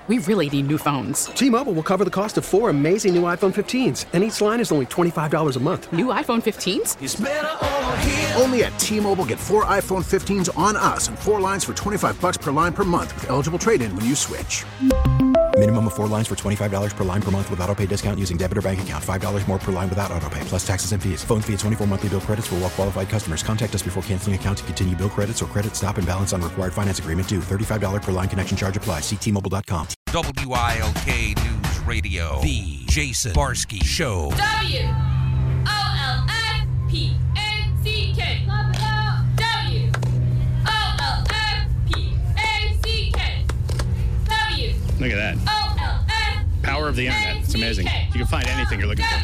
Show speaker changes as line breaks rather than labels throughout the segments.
We really need new phones.
T-Mobile will cover the cost of 4 amazing new iPhone 15s, and each line is only $25 a month.
New iPhone 15s?
It's better over here.
Only at T-Mobile, get 4 iPhone 15s on us and 4 lines for $25 per line per month with eligible trade-in when you switch.
Minimum of 4 lines for $25 per line per month with autopay discount using debit or bank account. $5 more per line without autopay, plus taxes and fees. Phone fee at 24 monthly bill credits for well-qualified customers. Contact us before canceling account to continue bill credits or credit stop and balance on required finance agreement due. $35 per line connection charge applies. See T-Mobile.com.
WILK News Radio. The Jason Barsky Show.
WOLFPACK.
Look at that. Power of the internet. It's amazing. You can find anything you're looking for.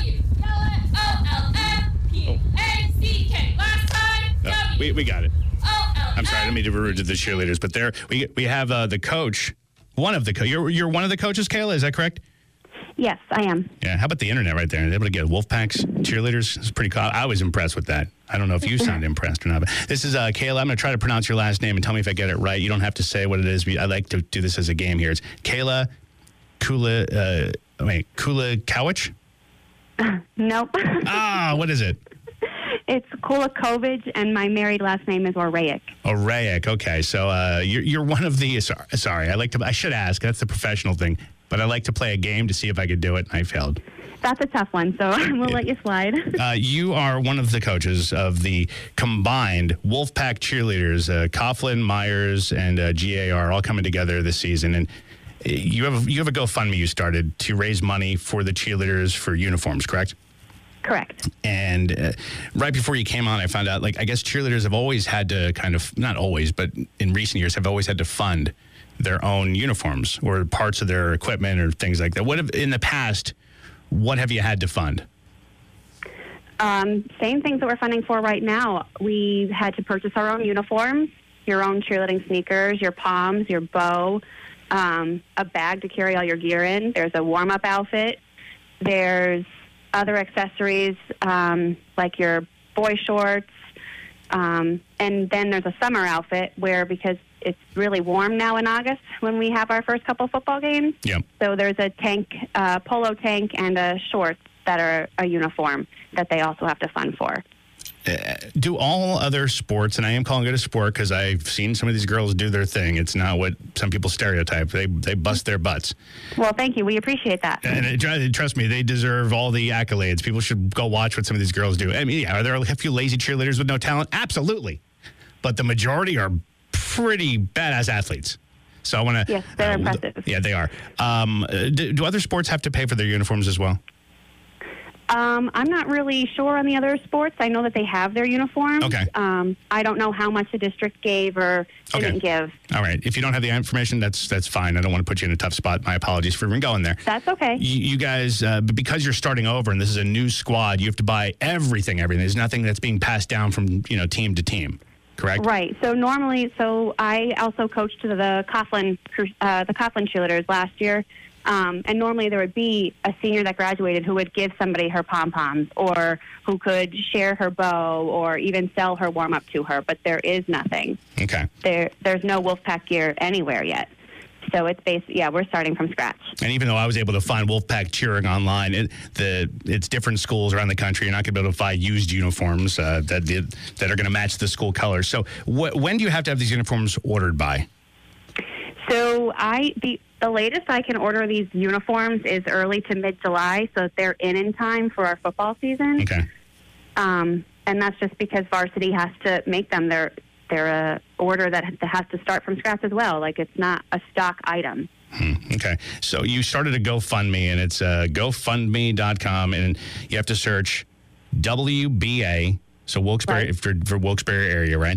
We got it. I'm sorry, I didn't mean to be rude to the cheerleaders, but there we have the coach. One of the you're one of the coaches, Kayla. Is that correct?
Yes, I am.
Yeah. How about the internet right there? Able to get Wolfpack's cheerleaders. It's pretty cool. I was impressed with that. I don't know if you sound impressed or not. But this is Kayla. I'm going to try to pronounce your last name and tell me if I get it right. You don't have to say what it is. I like to do this as a game here. It's Kayla Kulikowicz?
Nope.
What is it?
It's Kulikovich, and my married last name is Oraic.
Oraic. Okay, so you're one of the. Sorry, I should ask. That's the professional thing. But I like to play a game to see if I could do it, and I failed.
That's a tough one, so we'll let you slide.
You are one of the coaches of the combined Wolfpack cheerleaders, Coughlin, Myers, and GAR, all coming together this season. And you have a GoFundMe you started to raise money for the cheerleaders for uniforms, correct?
Correct.
And right before you came on, I found out, I guess cheerleaders have always had to kind of, not always, but in recent years have always had to fund their own uniforms or parts of their equipment or things like that. In the past, what have you had to fund?
Same things that we're funding for right now. We had to purchase our own uniforms, your own cheerleading sneakers, your palms, your bow, a bag to carry all your gear in. There's a warm-up outfit. There's other accessories like your boy shorts. And then there's a summer outfit where, because it's really warm now in August when we have our first couple football games.
Yep.
So there's a tank, polo tank, and a shorts that are a uniform that they also have to fund for.
Do all other sports, and I am calling it a sport because I've seen some of these girls do their thing. It's not what some people stereotype. They bust their butts.
Well, thank you. We appreciate that.
And trust me, they deserve all the accolades. People should go watch what some of these girls do. I mean, yeah, are there a few lazy cheerleaders with no talent? Absolutely. But the majority are pretty badass athletes. So I want to...
Yes, they're impressive.
Yeah, they are. Do other sports have to pay for their uniforms as well?
I'm not really sure on the other sports. I know that they have their uniforms.
Okay.
I don't know how much the district gave or didn't give.
All right. If you don't have the information, that's fine. I don't want to put you in a tough spot. My apologies for even going there.
That's okay.
You guys, because you're starting over and this is a new squad, you have to buy everything. There's nothing that's being passed down from team to team. Correct?
Right. So I also coached the Coughlin cheerleaders last year. And normally there would be a senior that graduated who would give somebody her pom-poms or who could share her bow or even sell her warm-up to her. But there is nothing.
Okay.
There's no Wolfpack gear anywhere yet. So it's we're starting from scratch.
And even though I was able to find Wolfpack cheering online, it's different schools around the country. You're not going to be able to find used uniforms that are going to match the school colors. So when do you have to have these uniforms ordered by?
So the latest I can order these uniforms is early to mid-July, so they're in time for our football season.
Okay.
And that's just because varsity has to make them. They're a order that has to start from scratch as well. Like, it's not a stock item.
Okay. So you started a GoFundMe, and it's GoFundMe.com, and you have to search WBA. So Wilkes-Barre, right. for Wilkes-Barre area, right?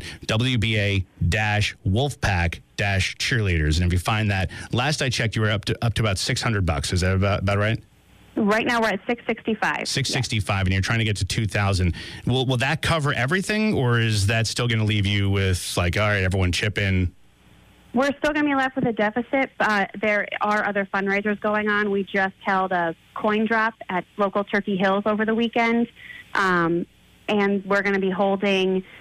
WBA-Wolfpack-cheerleaders. And if you find that, last I checked, you were up to about $600. Is that about right?
Right now we're at $665.
$665, and you're trying to get to $2,000. Will that cover everything, or is that still going to leave you with, all right, everyone chip in?
We're still going to be left with a deficit, but there are other fundraisers going on. We just held a coin drop at local Turkey Hills over the weekend. And we're going to be holding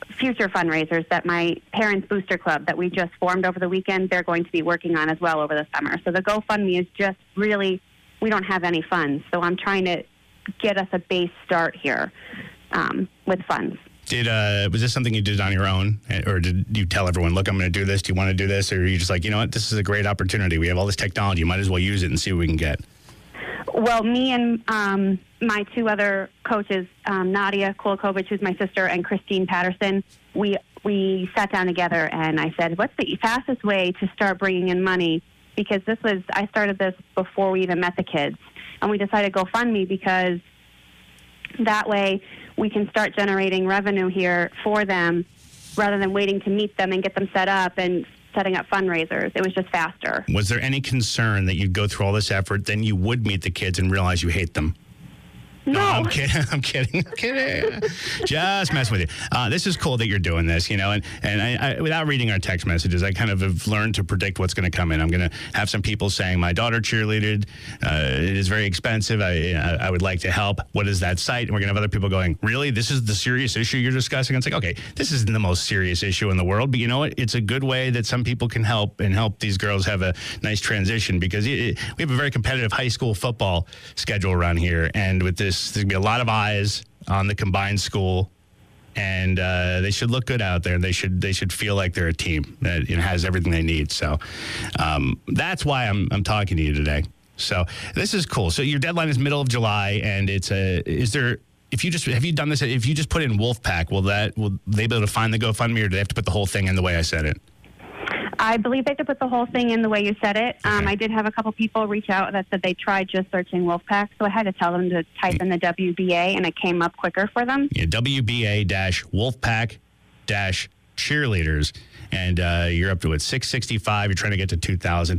future fundraisers that my Parents Booster Club that we just formed over the weekend, they're going to be working on as well over the summer. So the GoFundMe is just really, we don't have any funds. So I'm trying to get us a base start here with funds.
Was this something you did on your own, or did you tell everyone, look, I'm going to do this, do you want to do this, or are you just like, you know what, this is a great opportunity, we have all this technology, you might as well use it and see what we can get?
Well, me and my two other coaches, Nadia Kulakovic, who's my sister, and Christine Patterson, we sat down together and I said, what's the fastest way to start bringing in money? Because I started this before we even met the kids, and we decided GoFundMe because that way we can start generating revenue here for them rather than waiting to meet them and get them set up and setting up fundraisers. It was just faster. Was there any concern that you'd go through all this effort, then you would meet the kids and realize you hate them? No,
I'm kidding. I'm kidding. Just messing with you. This is cool that you're doing this, and I, without reading our text messages, I kind of have learned to predict what's going to come in. I'm going to have some people saying, my daughter cheerleaded. It is very expensive. I would like to help. What is that site? And we're going to have other people going, really? This is the serious issue you're discussing? It's like, okay, this isn't the most serious issue in the world, but you know what? It's a good way that some people can help these girls have a nice transition, because we have a very competitive high school football schedule around here. And with this, there's going to be a lot of eyes on the combined school, and they should look good out there. They should feel like they're a team that has everything they need. So that's why I'm talking to you today. So this is cool. So your deadline is middle of July, and have you done this? If you just put in Wolfpack, will they be able to find the GoFundMe, or do they have to put the whole thing in the way I said it? I believe they could put the whole thing in the way you said it. Okay. I did have a couple people reach out that said they tried just searching Wolfpack, so I had to tell them to type in the WBA, and it came up quicker for them. Yeah, WBA-Wolfpack-cheerleaders, and you're up to 665. You're trying to get to 2,000.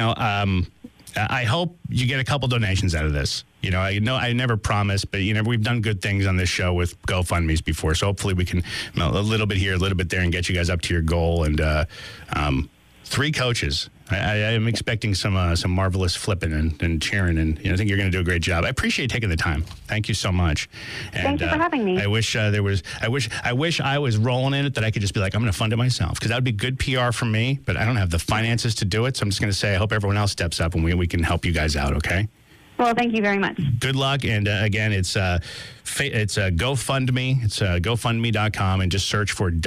I hope you get a couple donations out of this. I never promise, but we've done good things on this show with GoFundMes before, so hopefully we can a little bit here, a little bit there, and get you guys up to your goal. And 3 coaches. I am expecting some marvelous flipping and cheering, and I think you're going to do a great job. I appreciate taking the time. Thank you so much. And, thank you for having me. I wish I was rolling in it that I could just be like, I'm going to fund it myself, because that would be good PR for me. But I don't have the finances to do it, so I'm just going to say I hope everyone else steps up and we can help you guys out. Okay. Well, thank you very much. Good luck. And again, it's GoFundMe. It's GoFundMe.com, and just search for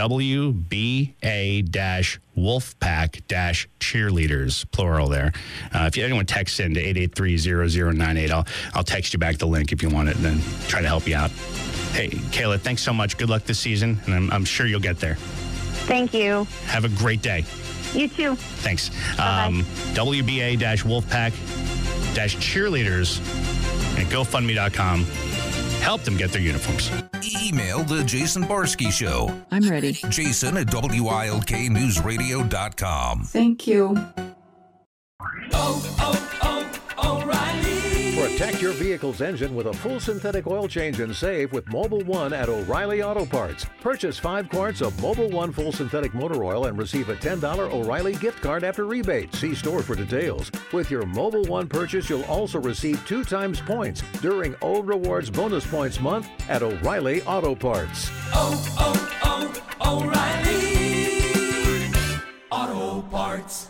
WBA-Wolfpack-cheerleaders, plural there. If anyone texts in to 883-0098, I'll text you back the link if you want it, and then try to help you out. Hey, Kayla, thanks so much. Good luck this season, and I'm sure you'll get there. Thank you. Have a great day. You too. Thanks. WBA-Wolfpack-cheerleaders at GoFundMe.com. Help them get their uniforms.
Email the Jason Barsky Show. I'm ready. Jason at WILKNewsRadio.com. Thank you.
O'Reilly. Protect your vehicle's engine with a full synthetic oil change and save with Mobil 1 at O'Reilly Auto Parts. Purchase 5 quarts of Mobil 1 full synthetic motor oil and receive a $10 O'Reilly gift card after rebate. See store for details. With your Mobil 1 purchase, you'll also receive 2 times points during O Rewards Bonus Points Month at O'Reilly Auto Parts. O'Reilly Auto Parts.